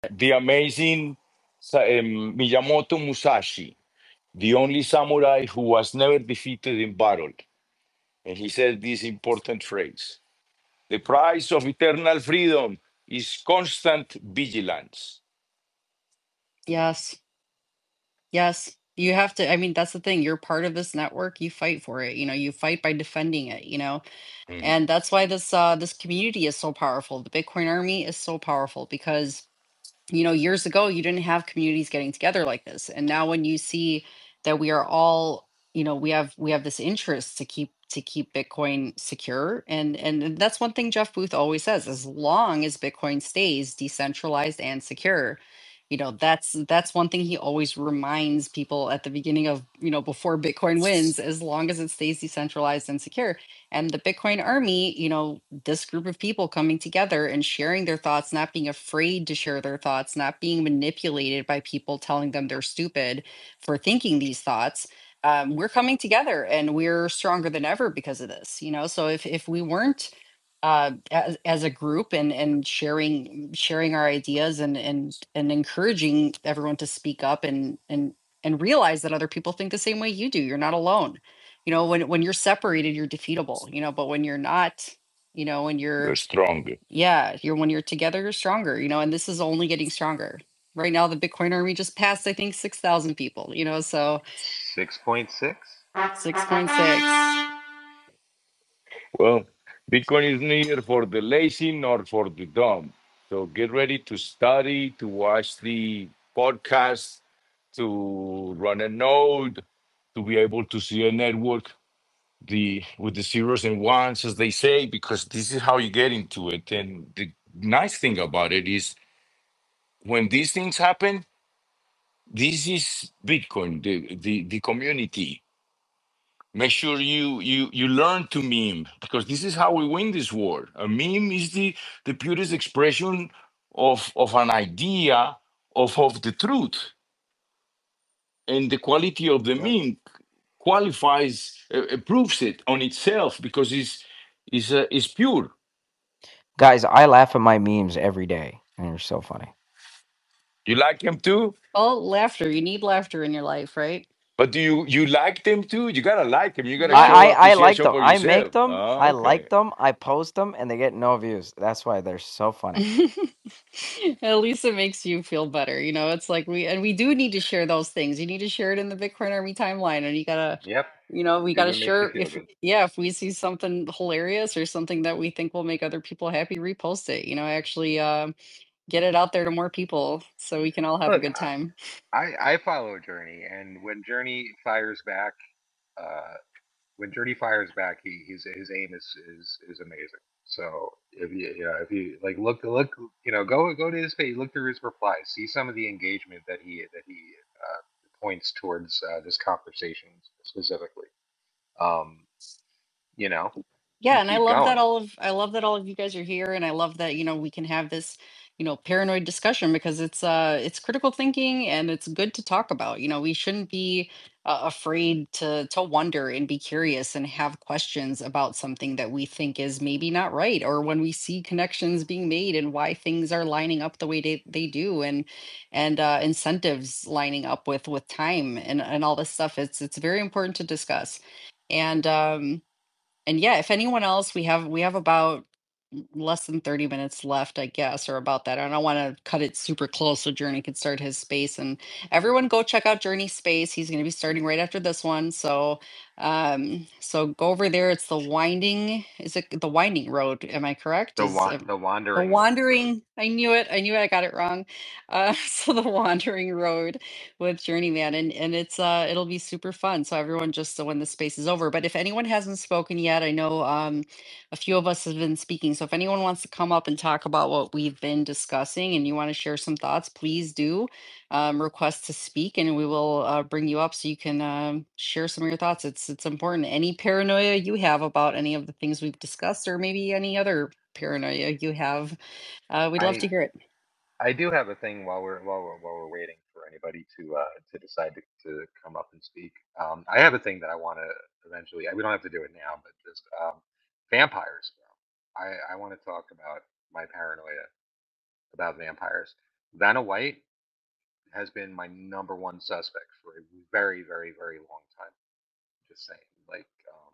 the amazing Miyamoto Musashi, the only samurai who was never defeated in battle. And he said this important phrase: the price of eternal freedom is constant vigilance. Yes. Yes. You have to, I mean, that's the thing. You're part of this network. You fight for it. You fight by defending it, Mhm. And that's why this community is so powerful. The Bitcoin army is so powerful because years ago you didn't have communities getting together like this, and now when you see that we are all, we have this interest to keep Bitcoin secure, and that's one thing Jeff Booth always says: as long as Bitcoin stays decentralized and secure, that's one thing he always reminds people at the beginning of, before Bitcoin wins, as long as it stays decentralized and secure. And the Bitcoin army, this group of people coming together and sharing their thoughts, not being afraid to share their thoughts, not being manipulated by people telling them they're stupid for thinking these thoughts. We're coming together and we're stronger than ever because of this. So if we weren't, as a group, and sharing our ideas, and encouraging everyone to speak up, and realize that other people think the same way you do, you're not alone. When you're separated, you're defeatable, but when you're not, when You're you're, strong. yeah, when you're together, you're stronger, and this is only getting stronger. Right now the Bitcoin army just passed, I think, 6,000 people, so 6.6. 6.6. Well, Bitcoin is neither for the lazy nor for the dumb. So get ready to study, to watch the podcast, to run a node, to be able to see a network the with the zeros and ones, as they say, because this is how you get into it. And the nice thing about it is when these things happen, this is Bitcoin, the community. Make sure you learn to meme, because this is how we win this war. A meme is the purest expression of an idea of the truth, and the quality of the Yep. meme qualifies, proves it on itself, because it's pure. Guys, I laugh at my memes every day, and they're so funny. You like him too, Well, laughter, you need laughter in your life, right? but do you like them too? You gotta like him. You gotta I, show Mm. I I like appreciation them. for I make yourself. them. Oh, I okay. like them. I post them, and they get no views. That's why they're so funny. At least it makes you feel better. It's like we do need to share those things. You need to share it in the Bitcoin Army timeline, and you gotta, Yep. we gotta Because it makes you share, feel if, good. yeah, if we see something hilarious or something that we think will make other people happy, repost it. Actually, get it out there to more people so we can all have a Look, good time. I follow Journey, and uh, when Journey fires back, his aim is amazing. So if you like look go to his page, look through his replies, see some of the engagement that he points towards this conversation specifically. Um, you know, Yeah, and keep going. I love that all of you guys are here, and I love that, we can have this, paranoid discussion, because it's critical thinking, and it's good to talk about. We shouldn't be afraid to wonder and be curious and have questions about something that we think is maybe not right, or when we see connections being made and why things are lining up the way they do, and incentives lining up with time, and all this stuff. It's very important to discuss. And yeah, if anyone else, we have about less than 30 minutes left, I guess, or about that. I don't want to cut it super close so Journey can start his space. And everyone go check out Journey's space. He's going to be starting right after this one. So go over there. It's is it the Winding Road? Am I correct? The The Wandering Road. Wandering, I knew it. I knew it. I got it wrong. So the Wandering Road with Journeyman, and it'll be super fun. So everyone, just so when the space is over. But if anyone hasn't spoken yet, I know a few of us have been speaking. So if anyone wants to come up and talk about what we've been discussing, and you want to share some thoughts, please do request to speak, and we will bring you up so you can share some of your thoughts. It's important. Any paranoia you have about any of the things we've discussed, or maybe any other paranoia you have, we'd love I to hear it. I do have a thing while we're waiting for anybody to decide to come up and speak. I have a thing that I want to eventually. We don't have to do it now, but just vampires. Bro. I want to talk about my paranoia about vampires. Vanna White has been my number one suspect for a very, very, very long time. Just saying, like,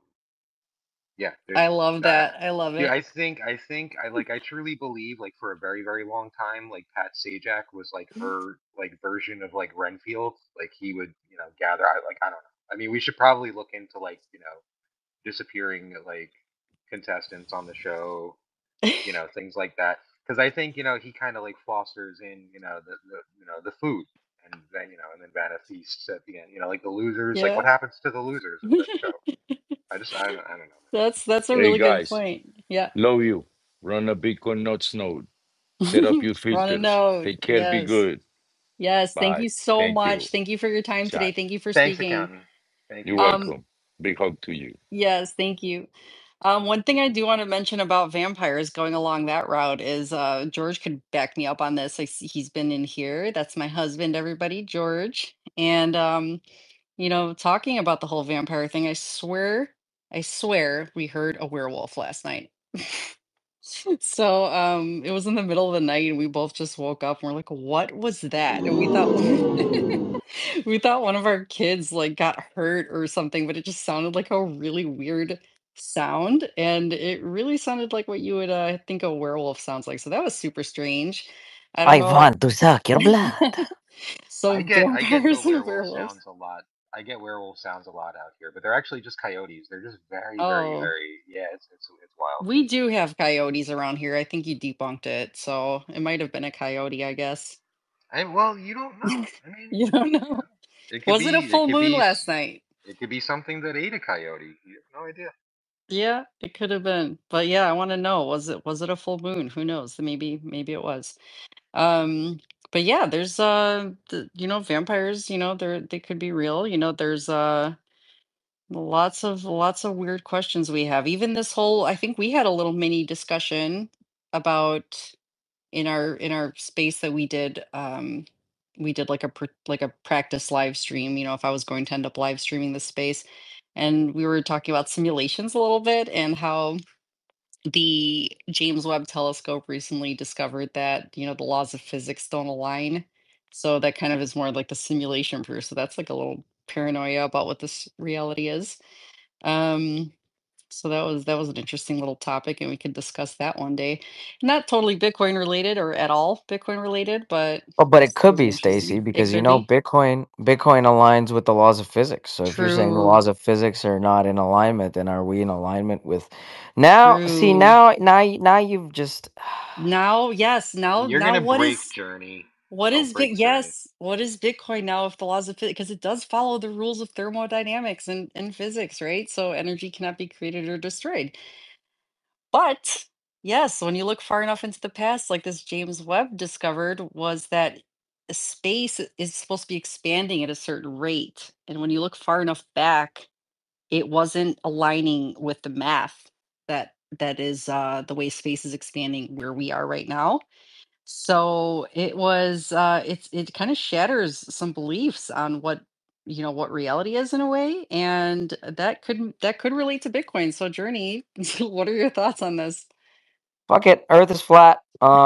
yeah, there's, I love that. I love dude, it. I truly believe, like, for a very, very long time, like, Pat Sajak was like her, like, version of, like, Renfield. Like, he would, gather, I don't know. I mean, we should probably look into, like, disappearing, like, contestants on the show, things like that. Because I think, he kind of, like, fosters in, the food, and then, and then Vanna feasts at the end. Like, the losers, like, what Yeah. happens to the losers of that show? I don't know, man. That's a Hey really good guys, point. Yeah. love you. Run a Bitcoin Nuts node. Set up your Run a filters. node. Take care. Be Yes. good. Yes. Thank Bye. you so Thank much. you. Thank you for your time today. Chat. Thank you for Thanks, speaking. accountant. Thank You're you. Um, welcome. Big hug to you. yes, thank you. One thing I do want to mention about vampires going along that route is George could back me up on this. I see he's been in here. That's my husband, everybody, George. And talking about the whole vampire thing, I swear we heard a werewolf last night. So it was in the middle of the night and we both just woke up and we're like, what was that? And we thought we thought one of our kids like got hurt or something, but it just sounded like a really weird sound. And it really sounded like what you would think a werewolf sounds like. So that was super strange. I don't I know. want to suck your blood. I So get the vampires and werewolf werewolves. sounds a lot. I get werewolf sounds a lot out here, but they're actually just coyotes. They're just very, very, Oh, very, yeah. It's wild. we do have coyotes around here. I think you debunked it. So it might have been a coyote, I guess. Well, you don't know. I mean, You don't know. it could Was it a be, it full could moon be, last night? it could be something that ate a coyote. You have no idea. Yeah, it could have been. But yeah, I want to know, was it a full moon? Who knows? Maybe it was. Um, but yeah, there's vampires, they could be real. There's lots of weird questions we have. Even this whole I think we had a little mini discussion about in our space that we did like a practice live stream, if I was going to end up live streaming this space. And we were talking about simulations a little bit and how the James Webb Telescope recently discovered that, the laws of physics don't align. So that kind of is more like the simulation proof. So that's like a little paranoia about what this reality is. Um, so that was an interesting little topic, and we could discuss that one day. Not totally Bitcoin related or at all Bitcoin related, but Oh, but it it could was an be, interesting. Stacy, It because could be Bitcoin aligns with the laws of physics. So if you're saying the true, laws of physics are not in alignment, then are we in alignment with? Now, see, true. now you've just Now, yes, You're now gonna what break is Journey. what Don't is break big? Journey. Yes, what is Bitcoin now if the laws of physics? Because it does follow the rules of thermodynamics and physics, right? So energy cannot be created or destroyed. But yes, when you look far enough into the past, like this James Webb discovered, was that space is supposed to be expanding at a certain rate. And when you look far enough back, it wasn't aligning with the math that is the way space is expanding where we are right now. So it kind of shatters some beliefs on what reality is in a way, and that could relate to Bitcoin. So Journey, what are your thoughts on this? fuck it. Earth is flat.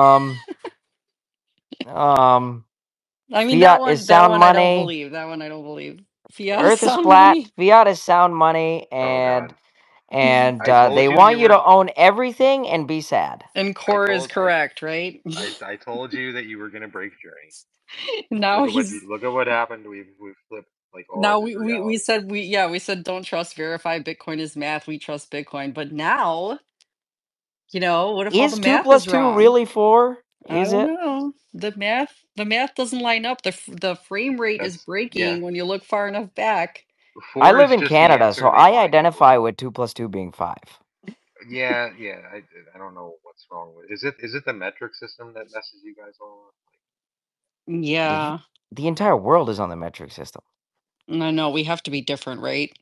Um, I mean, that Fiat is one that sound one I don't money. believe. That one I don't believe. Fiat is Earth is sound flat. money Fiat is sound money, Oh and God. and I told they you want you you were. to own everything and be sad. and I core is told I correct, right? I told you that you were gonna break Journey. Now he's Look at what happened. We've flipped, like, all now of his we reality. said we said don't trust verify Bitcoin is math. We trust Bitcoin. But now, what if all the Is two math plus is two wrong? really four? I Is don't it? know. The math doesn't line up. The frame rate is Yeah. breaking when you look far enough back. I Four live is in just the Canada, so answer they I want you to identify believe. with 2 plus 2 being 5. Yeah, yeah. I don't know what's wrong with. Is it the metric system that messes you guys all up? Yeah. The entire world is on the metric system. I know we have to be different, right?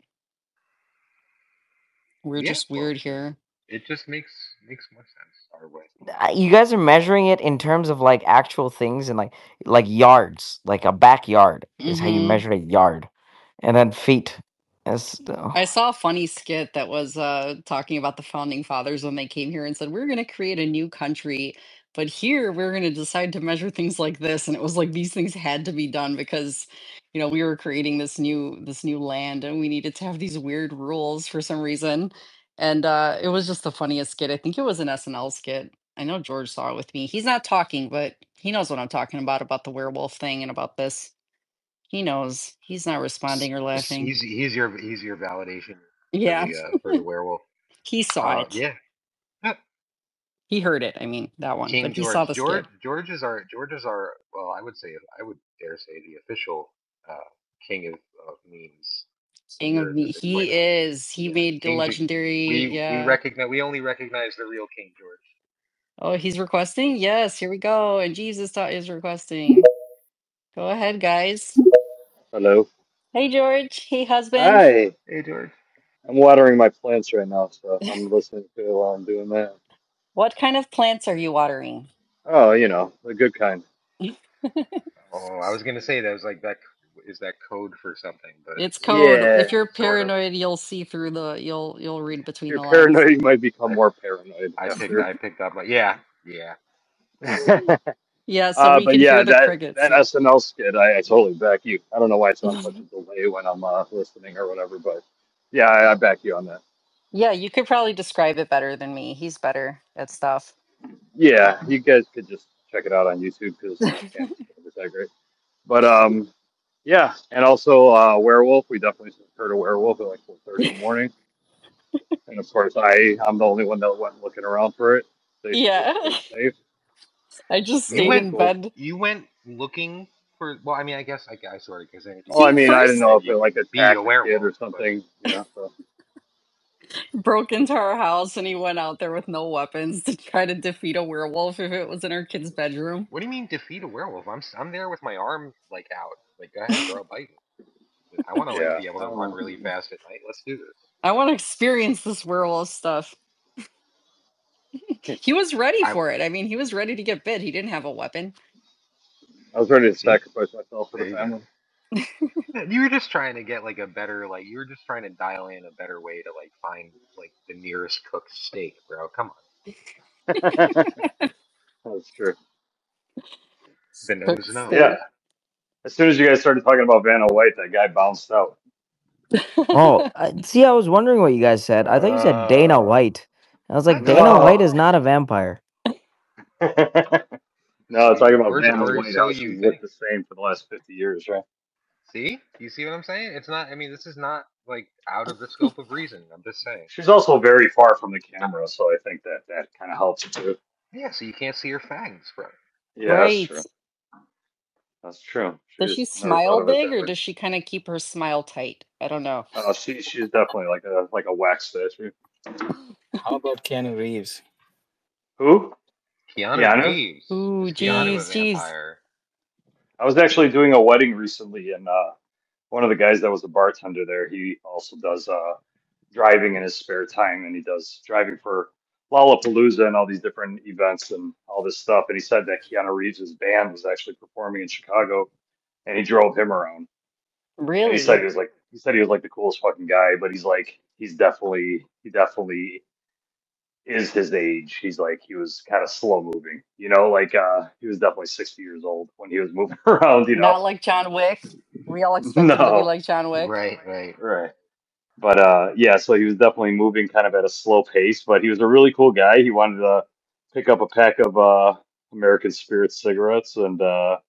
We're Yeah. just Well, weird here. it just makes more sense our way. You guys are measuring it in terms of like actual things and like yards, like a backyard is how you Hmm. measure a yard, and then feet. Is I saw a funny skit that was talking about the founding fathers when they came here and said, we're going to create a new country, But here we're going to decide to measure things like this, and it was like these things had to be done because we were creating this new land, and we needed to have these weird rules for some reason. And it was just the funniest skit. I think it was an SNL skit. I know George saw it with me. He's not talking, but he knows what I'm talking about the werewolf thing and about this. He knows. He's not responding or laughing. He's your validation Yeah, for the werewolf. he saw it. Yeah. Yeah. He heard it. I mean, that one, but King he saw George. the skit. George is our, well, I would dare say the official king of memes King here of at the me. Bitcoin He Army. is. He Yeah, made the legendary. Yeah. we only recognize the real King George. Oh, he's requesting? Yes, here we go. And Jesus is requesting. Go ahead, guys. Hello. Hey, George. Hey, husband. Hi. Hey George. I'm watering my plants right now, so I'm listening to it while I'm doing that. What kind of plants are you watering? Oh, the good kind. Oh, I was gonna say that was like that. Is that code for something? But It's code. Yeah. If you're sort of. paranoid, you'll see through you'll read If between you're the lines. paranoid, you might become I more paranoid I picked after. I picked up. Yeah. Yeah, so we But could hear yeah, the that crickets. SNL skit, I totally back you. I don't know why it's on such a delay when I'm listening or whatever, but yeah, I back you on that. Yeah, you could probably describe it better than me. He's better at stuff. Yeah, you guys could just check it out on YouTube because I can't describe it that great. But yeah, and also Werewolf. We definitely heard a werewolf at like 4:30 in the morning. And of course, I'm the only one that went looking around for it. Yeah. Just to stay safe. I just So You it stayed was went in cool. bed. you went looking for. Well, I mean, I sort of, because then if you Oh, I He get mean, bit, I didn't first know then if it you like can be a attacked a kid werewolf. or But something. So broke into our house and he went out there with no weapons to try to defeat a werewolf if it was in our kid's bedroom. what do you mean defeat a werewolf? I'm there with my arm like out. Like, go ahead, bro, bite me. I want to like yeah, be able I to don't run know. really fast at night. Let's do this. I want to experience this werewolf stuff. He was ready I for it. I mean, he was ready to get bit. He didn't have a weapon. I was ready to see. sacrifice myself for the There you go. family. Yeah, you were just trying to get like a better, like you were just trying to dial in a better way to like find like the nearest cooked steak, bro. Come on, That's true. the nose Cooked knows. Yeah. steak. As soon as you guys started talking about Vanna White, that guy bounced out. Oh, see, I was wondering what you guys said. I thought you said Dana Uh, White. I was I like, thought Dana so White No. is too. not a vampire. No, talking about Vanna Or White, so how you she's looked think. the same for the last 50 years, right? See, you see what I'm saying? It's not. I mean, this is not like out of the scope of reason. I'm just saying. She's also very far from the camera, so I think that kind of helps too. Yeah, so you can't see her fangs, bro. Yeah, that's Right. true. That's true. She Does she just never thought smile of it big that or way. does she kind of keep her smile tight? I don't know. She's definitely like a wax statue. How about Keanu Reeves? Who? Keanu Keanu? Reeves. Ooh, Is Keanu a geez, geez. vampire? I was actually doing a wedding recently, and one of the guys that was a bartender there, he also does driving in his spare time, and he does driving for Lollapalooza and all these different events and all this stuff. And he said that Keanu Reeves' band was actually performing in Chicago, and he drove him around. And Really? he said he was like the coolest fucking guy, but he's like he definitely is his age. He's like he was kind of slow moving, like he was definitely 60 years old when he was moving around. Not like John Wick. We all expect him to be No, like John Wick. Right, right. right. But yeah, so he was definitely moving kind of at a slow pace, but he was a really cool guy. He wanted to pick up a pack of American Spirit cigarettes and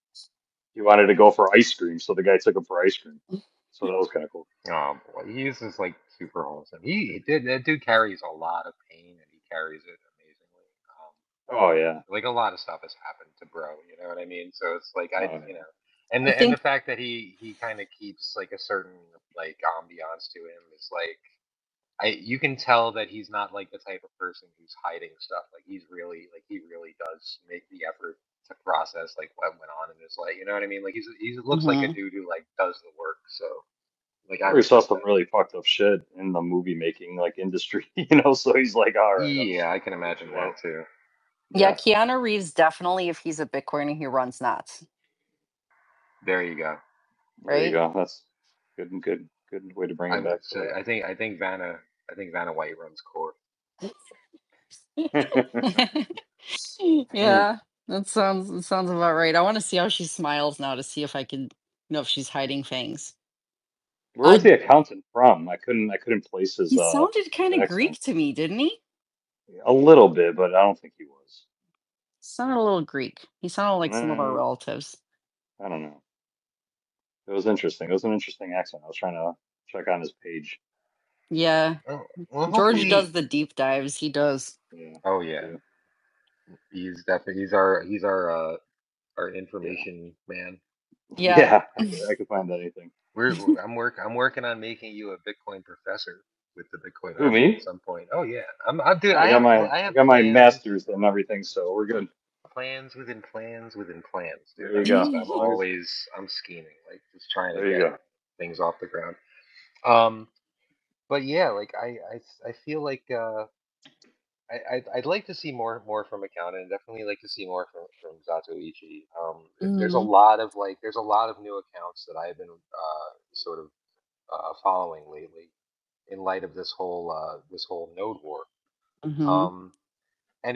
he wanted to go for ice cream, so the guy took him for ice cream. So that was kind of cool. Oh boy, he's just like super wholesome. He did that dude carries a lot of pain and he carries it amazingly. Oh yeah. Like a lot of stuff has happened to bro, you know what I mean? So it's like Oh yeah. and I the think, fact that he kind of keeps like a certain like ambiance to him is like you can tell that he's not like the type of person who's hiding stuff. Like he really does make the effort to process like what went on in his life. You know what I mean? Like he looks like a mhm. dude who like does the work. So like I Or he saw respect some that. really fucked up shit in the movie making like industry, so he's like, all right, I'm just Yeah, I gonna can go imagine for that. that too. Yeah, Yeah. Keanu Reeves definitely, if he's a Bitcoiner, he runs knots, There you go. There you right? go. That's good way to bring it back to life. I think Vanna White runs core. Yeah, that sounds about right. I want to see how she smiles now to see if I can know if she's hiding fangs. Where was the accountant from? I couldn't place He sounded his kind of accent. Greek to me, didn't he? A little bit, but I don't think he was. Sounded a little Greek. He sounded like some of our Nah, relatives. I don't know. It was interesting. It was an interesting accent. I was trying to check on his page. Yeah, Oh, well, George does hopefully. the deep dives. He does. Yeah, Oh me yeah, too. he's definitely our Yeah, information man. Yeah. yeah. I could find anything. I'm working on making you a Bitcoin professor with the Bitcoin Who, Army at me? some point. Oh yeah, I'm dude. I got my I I have got my plans, masters and everything, so we're good. plans within plans within plans, dude. There you go. I'm As long as always I'm scheming, like just trying to there you get go. things off the ground. Um, but yeah, like I feel like I'd like to see more from accountant. Definitely like to see more from Zatoichi. There's a Hmm. lot of there's a lot of new accounts that I've been sort of following lately in light of this whole node war. Hmm. Um, and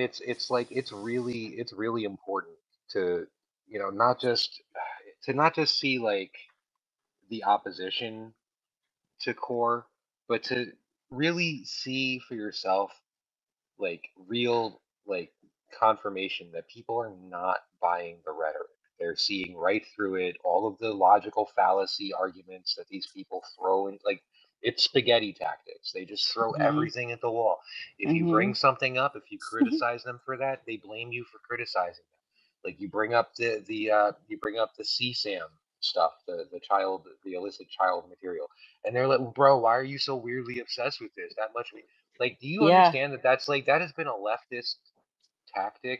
it's really important to not just not just see like the opposition to core, but to really see for yourself like real like confirmation that people are not buying the rhetoric. They're seeing right through it. All of the logical fallacy arguments that these people throw in, like it's spaghetti tactics. They just throw Hmm. everything at the wall. If you Hmm. bring something up, if you criticize them for that, they blame you for criticizing them. Like you bring up you bring up the CSAM stuff, the illicit child material, and they're like, bro, why are you so weirdly obsessed with this? That much like, do you Yeah. understand that that has been a leftist tactic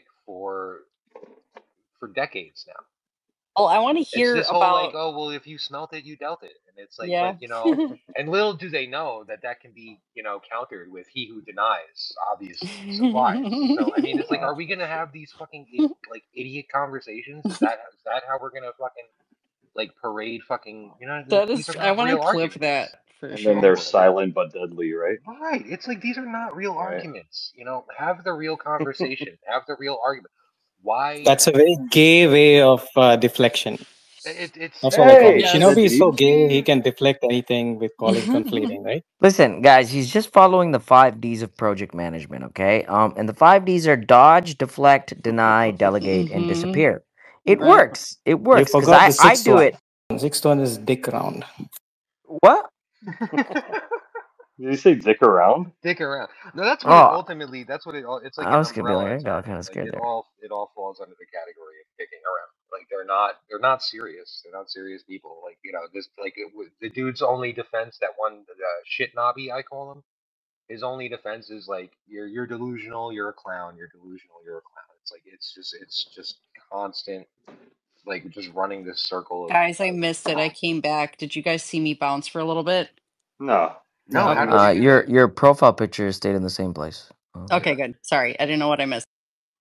for decades now? Well, I want to It's hear this whole like, about. oh well, if you smelt it, you dealt it, and it's like, Yeah. but and little do they know that that can be countered with he who denies obviously supplies. So I mean, it's like, Uh, are we gonna have these fucking like idiot conversations? Is that how we're gonna fucking like parade fucking That these is. are I not want to real clip that arguments. for and then they're sure. Totally. silent but deadly, right? Right. It's like these are not real Right. arguments. Have the real conversation. Have the real argument. Why? That's a very gay way of deflection. It's That's what I call it. Hey, said Shinobi Yes. is so Jeeves. gay, he can deflect anything with calling conflating, right? Listen, guys, he's just following the 5 Ds of project management, okay? And the 5 Ds are dodge, deflect, deny, delegate, and Hmm. disappear. It Right. works. It You works because forgot the I sixth do one. it. Sixth one is dick round. What? Did you say dick around? Dick around. No, that's what it Oh, ultimately. That's what it all. It's like I an was gonna be like, umbrella I got term. kind of Like scared there. it all falls under the category of dicking around. Like they're not serious. They're not serious people. Like this like the dude's only defense, that one shit knobby I call him. His only defense is like you're delusional. You're a clown. You're delusional. You're a clown. It's like it's just constant like just running this circle Guys, I of missed it. I came back. Did you guys see me bounce for a little bit? No. no. No, How we did didn't. you do that? Your profile picture stayed in the same place. Yeah, Okay, good. Sorry, I didn't know what I missed.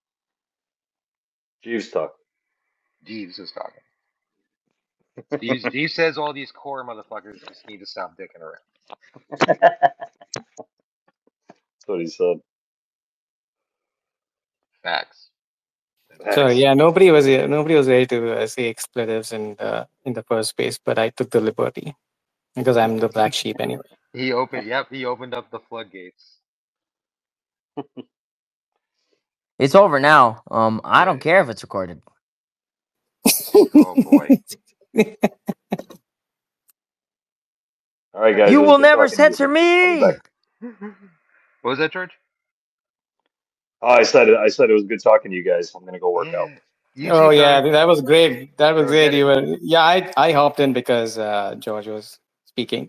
Jeeves talk. Jeeves is talking. Jeeves says all these core motherfuckers just need to stop dicking around. That's what he said. Facts. So Facts. yeah, nobody was ready to say expletives in the first place, but I took the liberty because I'm the black sheep anyway. He opened up the floodgates. It's over now. I Yeah. don't care if it's recorded. Oh boy. All right, guys. You It was will good never talking to you. censor I'll be back. me. What was that, George? Oh, I said it was good talking to you guys. I'm gonna go work out. Yeah. You Oh too, yeah, Tony. that was great. That was Go great. get it. You were I hopped in because George was speaking.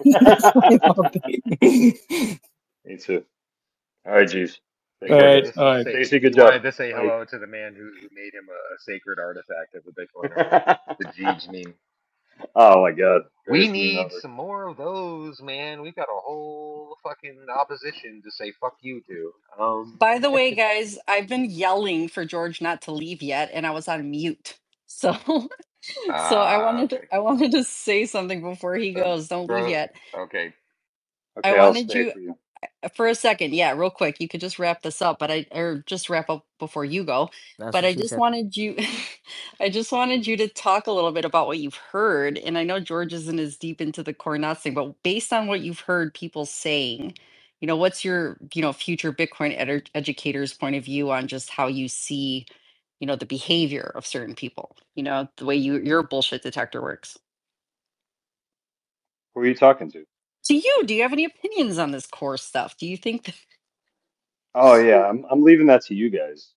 Me too. All right, Jeeves. Take All care, right, guys. all right. Stacy, good He job. wanted to say Bye. hello to the man who made him a sacred artifact of the Bitcoin Army. The Jeeves meme. Oh my God, We greatest meme need ever. some more of those, man. We've got a whole fucking opposition to say fuck you to. By the way, guys, I've been yelling for George not to leave yet, and I was on mute. So, so Okay. I wanted to say something before he goes. Don't leave Bro, yet. okay. I Okay, I'll wanted stay you for you. For a second, yeah, real quick. You could just wrap this up, or just wrap up before you go. That's But what I she just said. wanted you, I just wanted you to talk a little bit about what you've heard. And I know George isn't as deep into the core nuts thing, but based on what you've heard people saying, what's your, future Bitcoin educators' point of view on just how you see, the behavior of certain people, the way your bullshit detector works. Who are you talking to? To you, do you have any opinions on this core stuff? Do you think that Oh yeah, I'm leaving that to you guys.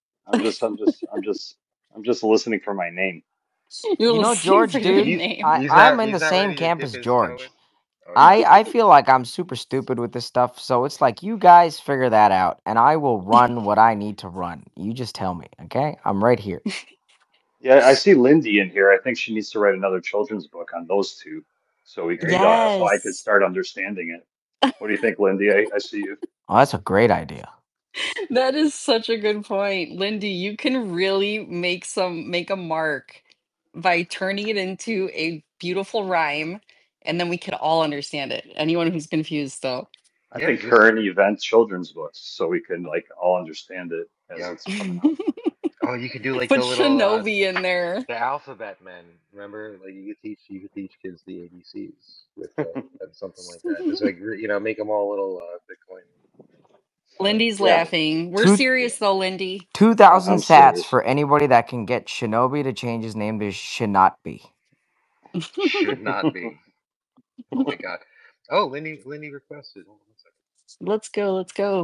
I'm just listening for my name. you're You know, listening for George, your dude, name? I'm in He's the not same ready to camp dip as his toe in. George. Okay. I feel like I'm super stupid with this stuff, so it's like you guys figure that out, and I will run what I need to run. You just tell me, okay? I'm right here. Yeah, I see Lindy in here. I think she needs to write another children's book on those two, so we There could you go. so I could Yes. start understanding it. What do you think, Lindy? I see you. Oh, that's a great idea. That is such a good point. Lindy, you can really make a mark by turning it into a beautiful rhyme, and then we could all understand it. Anyone who's confused though. I Yeah, think just current event children's books, so we can like all understand it as yep. it's coming out. Oh, you could do like Put the little Shinobi in there. the alphabet men. Remember, like you could teach kids the ABCs with something like that. Just like make them all little Bitcoin Lindy's scientists. Yeah, laughing. We're Two serious though, Lindy. 2,000 I'm sats serious. for anybody that can get Shinobi to change his name to Shinotbi. Should not be. Oh my god. Oh, Lindy requested. Hold on one second. Let's go, let's go.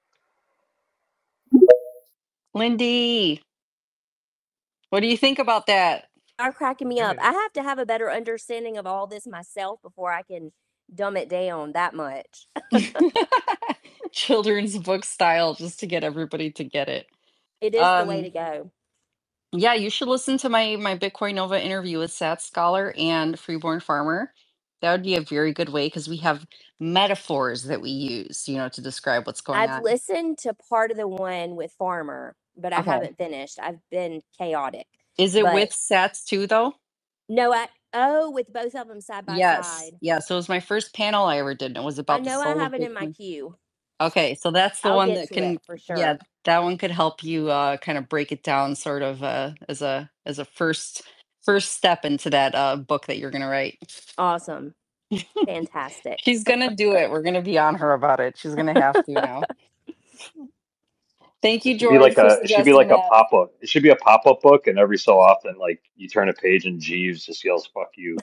Lindy, what do you think about that? Are cracking me up. Hey, I have to have a better understanding of all this myself before I can dumb it down that much. Children's book style, just to get everybody to get it. It is the way to go. Yeah, you should listen to my Bitcoin Nova interview with Sat Scholar and Freeborn Farmer. That would be a very good way because we have metaphors that we use, to describe what's going I've on. listened to part of the one with Farmer, but I Okay. haven't finished. I've been chaotic. Is it But with Sats too, though? no, with both of them side by Yes. side. Yeah. So it was my first panel I ever did, and it was I about the know I soul of have it in my Bitcoin. queue. Okay, so that's the I'll one get that to it can, for yeah, sure. that one could help you kind of break it down sort of as a first step into that book that you're gonna write. Awesome. Fantastic. She's gonna do it. We're gonna be on her about it. She's gonna have to now. Thank you, George, for It should be suggesting like a that. pop-up. It should be a pop-up book, and every so often, like you turn a page and Jeeves just yells "fuck you."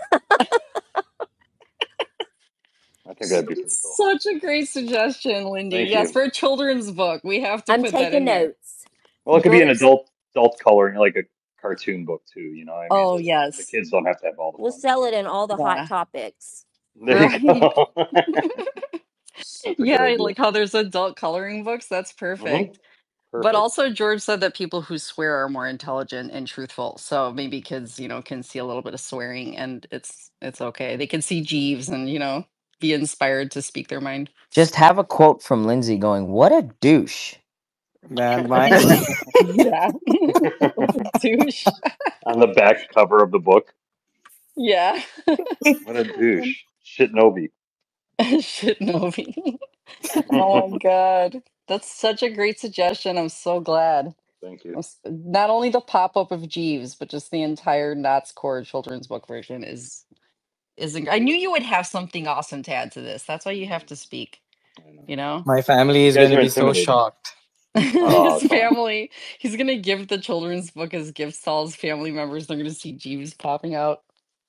I think that'd be pretty cool. Such a great suggestion, Lindy. Thank Yes, you. for a children's book, we have to I'm put that taking in there. notes. Well, it could be an Brooks. adult coloring, like a cartoon book too. You know what I mean? Oh, The yes. kids don't have to have all the We'll fun. sell it in all the hot Yeah. topics. There you Right. go. That's a Yeah, good I idea. like how there's adult coloring books. That's Hmm. perfect. But Perfect. also, George said that people who swear are more intelligent and truthful. So maybe kids, can see a little bit of swearing, and it's okay. They can see Jeeves and be inspired to speak their mind. Just have a quote from Lindsay going, "What a douche." Man, my Yeah, what a douche. On the back cover of the book. Yeah, What a douche. Shit Novi. shit, Novi. Oh my god, that's such a great suggestion. I'm so glad. Thank you. Not only the pop up of Jeeves, but just the entire Knott's Core children's book version is. I knew you would have something awesome to add to this. That's why you have to speak. I know. You know, my family You is guys going to are be so intimidating. shocked. Oh, his come on. family. He's gonna give the children's book as gifts to all his family members. They're gonna see Jeeves popping out.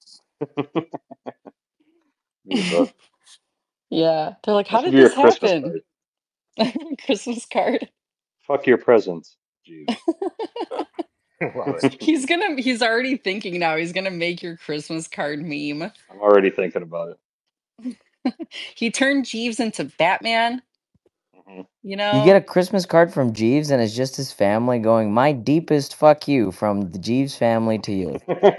Be the best. Yeah, they're like, That "How should did be your this Christmas happen?" card. Christmas card. Fuck your presents, Jeeves. Love it. He's gonna. He's already thinking now. He's gonna make your Christmas card meme. I'm already thinking about it. He turned Jeeves into Batman. Hmm. You You get know. a Christmas card from Jeeves, and it's just his family going, "My deepest fuck you from the Jeeves family to you."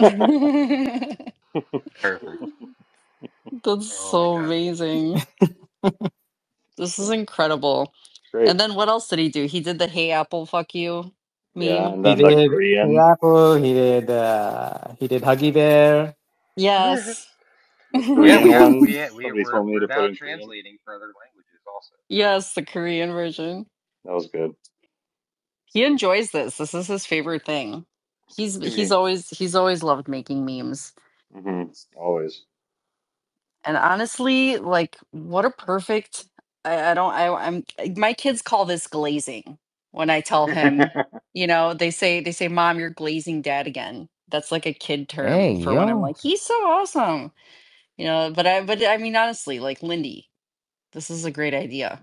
Perfect. That's Oh my so god. amazing. This is incredible. Great. And then what else did he do? He did the "Hey Apple, fuck you" Yeah, meme. and He then the did Hey Korean, Apple. He did Huggy Bear. Yes. the Yeah, Korean one. we Somebody told me we're to put now in Korean. translating for other languages. also. Yes, the Korean version. That was good. He enjoys this. This is his favorite thing. He's Maybe. he's always loved making memes. Always. And honestly, like what a perfect I don't I'm my kids call this glazing when I tell him, they say, "Mom, you're glazing dad again." That's like a kid Hey, term for when I'm yo. like, "He's so awesome." But I mean honestly, like Lindy, this is a great idea.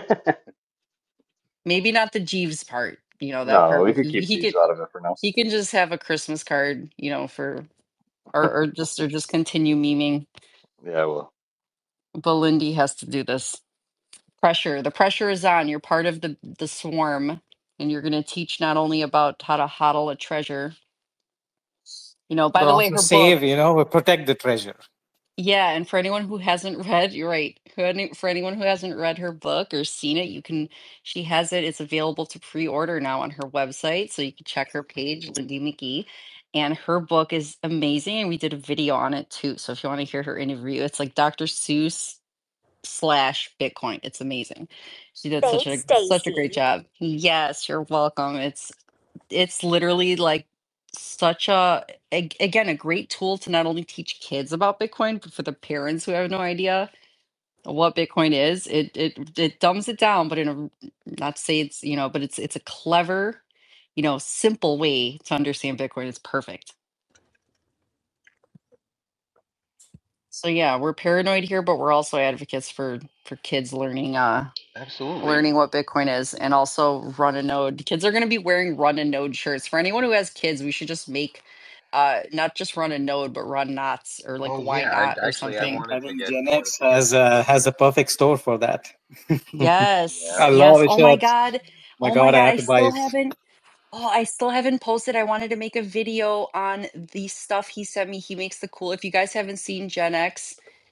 Maybe not the Jeeves part, that No, part, we but could he keep he Jeeves could out of it for now. he can just have a Christmas card, for or just continue memeing. Yeah, well. But Lindy has to do this. Pressure. The pressure is on. You're part of the swarm, and you're going to teach not only about how to hodl a treasure. By But the way, also her book. save, we protect the treasure. Yeah, and for anyone who hasn't read, you're right. For anyone who hasn't read her book or seen it, she has it. It's available to pre-order now on her website, so you can check her page, Lindy McGee. And her book is amazing, and we did a video on it too. So if you want to hear her interview, it's like Dr. Seuss / Bitcoin. It's amazing. She did such Thanks, a great Stacy. job. Yes, you're welcome. It's literally like such again a great tool to not only teach kids about Bitcoin, but for the parents who have no idea what Bitcoin is. It dumbs it down, but in a, not to say it's, but it's a clever, simple way to understand Bitcoin. It's perfect. So yeah, we're paranoid here, but we're also advocates for kids learning Absolutely. learning what Bitcoin is, and also run a node. Kids are going to be wearing run a node shirts. For anyone who has kids, we should just make not just run a node, but run knots, or like Oh why yeah, not, or I something. I wanted to think get Gen one of X has a perfect store for that. Yes, I yeah. love yes. the Oh my shirts. God. My Oh my God, I God. have to buy it. I still haven't posted. I wanted to make a video on the stuff he sent me. He makes the cool. If you guys haven't seen Gen X,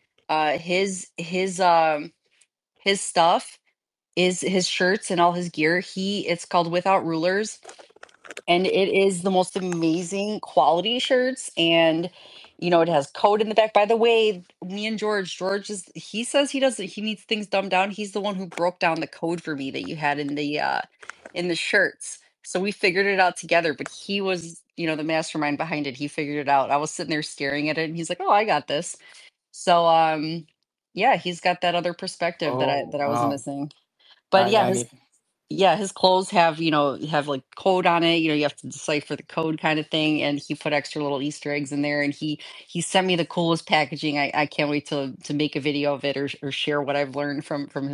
his stuff is his shirts and all his gear. It's called Without Rulers, and it is the most amazing quality shirts. And it has code in the back. By the way, me and George is, he says he needs things dumbed down. He's the one who broke down the code for me that you had in the shirts, so we figured it out together. But he was, the mastermind behind it. He figured it out. I was sitting there staring at it, and he's like, "Oh, I got this." So yeah, he's got that other perspective that i Oh, that i was wow. missing. But yeah, I his need. yeah, his clothes have like code on it. You have to decipher the code kind of thing. And he put extra little Easter eggs in there. And he sent me the coolest packaging. I can't wait to make a video of it, or share what I've learned from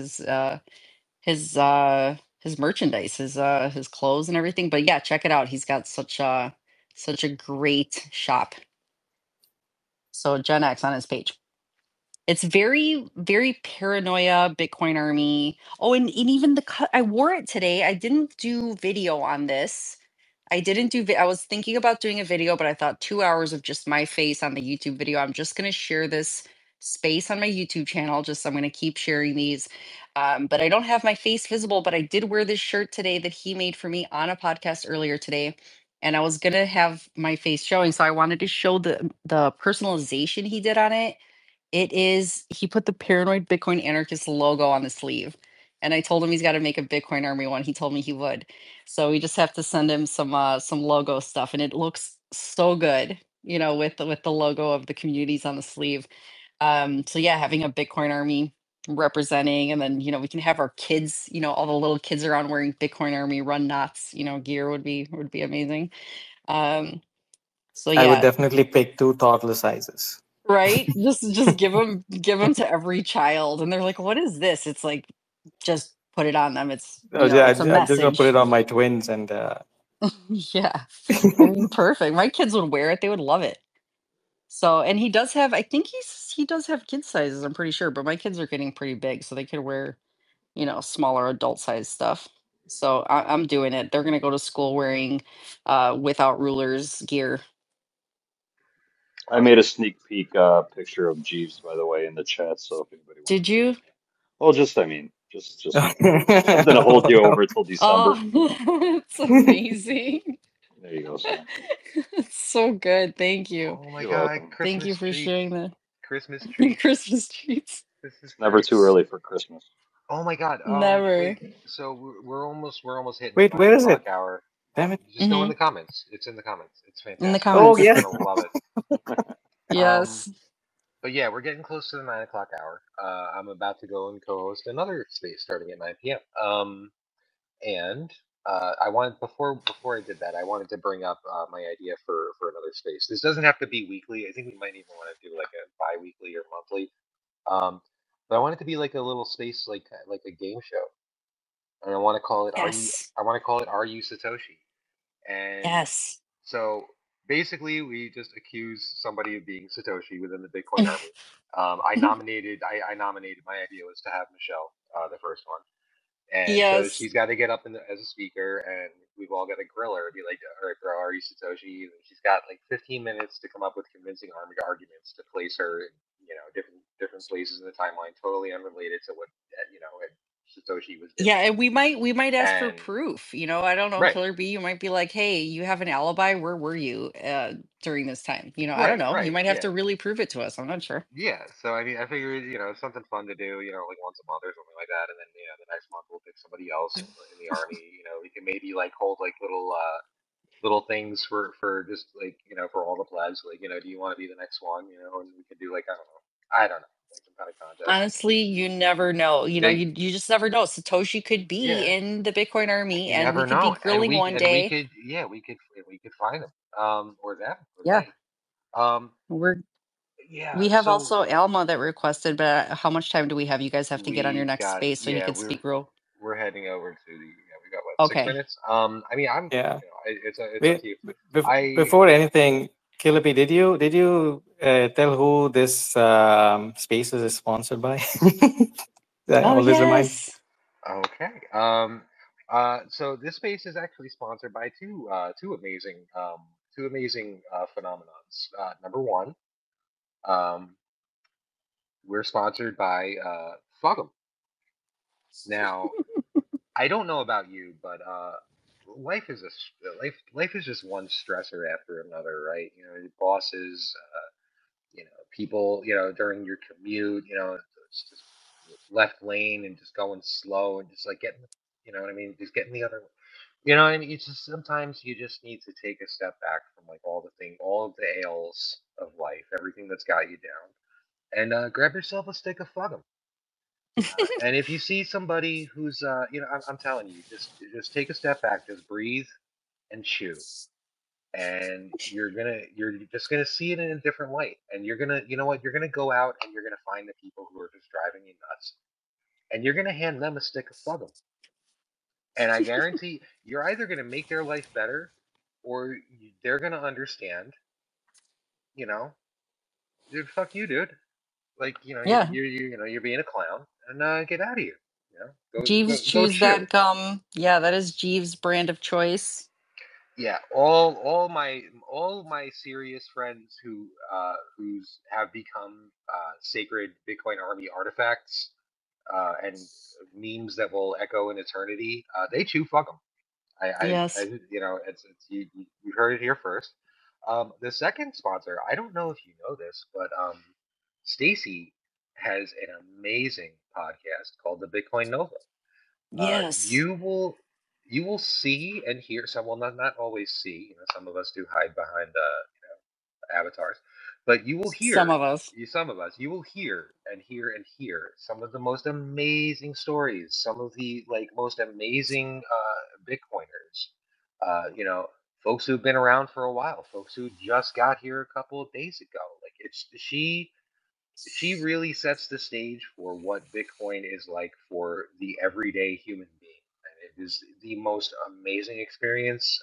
his merchandise, his clothes and everything. But yeah, check it out. He's got such a great shop. So Gen X on his page. It's very, very paranoia, Bitcoin army. Oh, and even the cut, I wore it today. I didn't do video on this. I didn't do, I was thinking about doing a video, but I thought 2 hours of just my face on the YouTube video. I'm just going to share this space on my YouTube channel. I'm going to keep sharing these. But I don't have my face visible, but I did wear this shirt today that he made for me on a podcast earlier today. And I was going to have my face showing. So I wanted to show the personalization he did on it. He put the Paranoid Bitcoin Anarchist logo on the sleeve. And I told him he's got to make a Bitcoin Army one. He told me he would. So we just have to send him some logo stuff, and it looks so good, with the logo of the communities on the sleeve. So yeah, having a Bitcoin Army representing, and then we can have our kids, all the little kids around wearing Bitcoin Army run knots, gear would be amazing. Um, so I would yeah, definitely pick two toddler sizes. right? Just give them to every child, and they're like, "What is this?" It's like, just put it on them. It's Oh, yeah, it's a I'm just gonna put message. it on my twins and. Yeah, I mean, perfect. My kids would wear it; they would love it. So, and he does have, I think he does have kid sizes. I'm pretty sure, but my kids are getting pretty big, so they could wear smaller adult size stuff. So I'm doing it. They're gonna go to school wearing Without Rulers gear. I made a sneak peek picture of Jeeves, by the way, in the chat. So if anybody Did wants to, you? well, just something to hold you over till December. Oh, it's amazing. There you go, Sam. It's so good. Thank you. Oh my You're God, welcome. Thank you Christmas for treats. sharing the Christmas treats. Christmas treats. Christmas Never too treats. early for Christmas. Oh my God. Never. Wait. So we're almost hitting the Wait, nine where is it? o'clock hour. Damn it. Just go in Hmm. the comments. It's in the comments. It's In the fantastic. You Oh, guys comments. are yeah. gonna love it. Um, Yes. but yeah, we're getting close to the 9 o'clock hour. I'm about to go and co-host another space starting at 9 p.m. And I wanted before I did that, I wanted to bring up my idea for another space. This doesn't have to be weekly. I think we might even want to do like a bi-weekly or monthly. But I want it to be like a little space, like a game show, and I want to call it Yes. Are You Satoshi? And Yes. so basically, we just accuse somebody of being Satoshi within the Bitcoin army. I nominated. My idea was to have Michelle, the first one. And so Yes. she's got to get up as a speaker, and we've all got to grill her, be like, "All right, bro, are you Satoshi?" And she's got like 15 minutes to come up with convincing arguments to place her in, different places in the timeline, totally unrelated to what Satoshi was Yeah, doing. and we might ask for And proof. I don't know, right, Killer B, you might be like, "Hey, you have an alibi. Where were you during this time?" I don't know. You right, might have yeah, to really prove it to us. I'm not sure. yeah. So I mean, I figured, it's something fun to do, like once a month or something like that, and then the next month we'll pick somebody else in the army. We can maybe like hold like little things for just like for all the plebs, like do you want to be the next one, and we could do like I don't know, like some kind of contest. Honestly, you never know. Big, You just never know. Satoshi could be yeah, in the Bitcoin army you and we never could be know, and grilling we one and we day. could, yeah, we could find them, or them or Yeah. they, um We're yeah. we have So also Alma that requested, but how much time do we have? You guys have to get on your we've next got, space so you yeah, could we're speak real. we're heading over to the, we got what, six Okay. minutes I mean, Yeah. it's up Wait, to you. I before anything, Killaby, did you tell who this spaces is sponsored by? I Oh, always remind. yes. Okay. So this space is actually sponsored by two amazing phenomenons. Number one, um, we're sponsored by Fogum. Now, I don't know about you, but life is just one stressor after another, right? Your bosses, people, during your commute, it's just left lane and just going slow and just like getting, what I mean, just getting the other. What I mean? It's just sometimes you just need to take a step back from like all of the ails of life, everything that's got you down, and grab yourself a stick of Fuggum. And if you see somebody who's, I'm telling you, just take a step back, just breathe and chew, and you're just gonna see it in a different light, and you're gonna, you know what, you're gonna go out and you're gonna find the people who are just driving you nuts, and you're gonna hand them a stick of Fuggum. And I guarantee you're either going to make their life better or they're going to understand, you know, dude, fuck you, dude. Like, Yeah. you're being a clown, and get out of here. Go Jeeves go chews chew. that gum. Yeah, that is Jeeves' brand of choice. Yeah, all my serious friends who's have become sacred Bitcoin Army artifacts and memes that will echo in eternity. They chew fuck 'em. Yes. It's you heard it here first. The second sponsor, I don't know if you know this, but Stacy has an amazing podcast called the Bitcoin Nova. Yes. You will see and hear some. Well, not always see. Some of us do hide behind avatars, but you will Some hear, of us. some of us, you will hear and hear and hear some of the most amazing stories, some of the like most amazing Bitcoiners, folks who've been around for a while, folks who just got here a couple of days ago. Like she really sets the stage for what Bitcoin is like for the everyday human being, and it is the most amazing experience.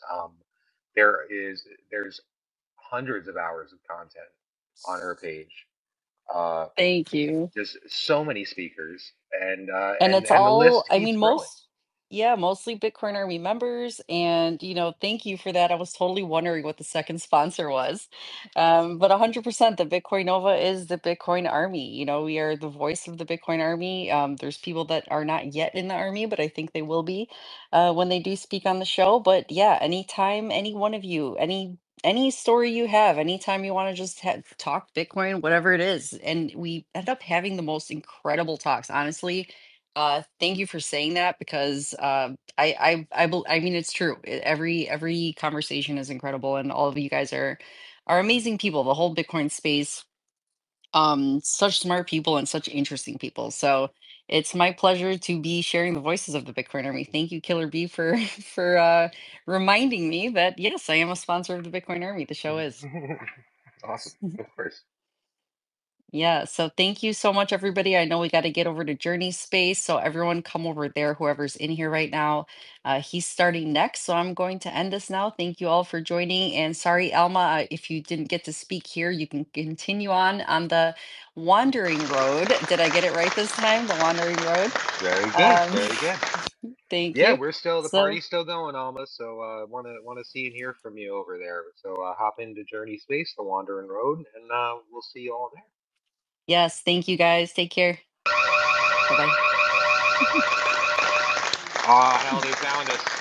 There's hundreds of hours of content on her page. Uh, Thank you. just so many speakers, and uh, And and it's and the all, list I keeps mean, growing. mostly Bitcoin Army members. And, thank you for that. I was totally wondering what the second sponsor was. But 100%, the Bitcoin Nova is the Bitcoin Army. We are the voice of the Bitcoin Army. There's people that are not yet in the army, but I think they will be when they do speak on the show. But yeah, anytime, any one of you, any story you have, anytime you want to just talk Bitcoin, whatever it is. And we end up having the most incredible talks, honestly. Thank you for saying that because I mean it's true. Every conversation is incredible, and all of you guys are amazing people. The whole Bitcoin space, such smart people and such interesting people. So it's my pleasure to be sharing the voices of the Bitcoin Army. Thank you, Killer B, for for reminding me that yes, I am a sponsor of the Bitcoin Army. The show is. Awesome, of course. Yeah, so thank you so much, everybody. I know we got to get over to Journey Space, so everyone come over there, whoever's in here right now. He's starting next, so I'm going to end this now. Thank you all for joining, and sorry, Alma, if you didn't get to speak here, you can continue on the Wandering Road. Did I get it right this time? The Wandering Road. Very good, Um, very good. thank Yeah, you. we're still the So party's still going, Alma. So wanna see and hear from you over there. So hop into Journey Space, the Wandering Road, and we'll see you all there. yes, thank you guys. Take care. Bye bye. Ah, hell, they found us.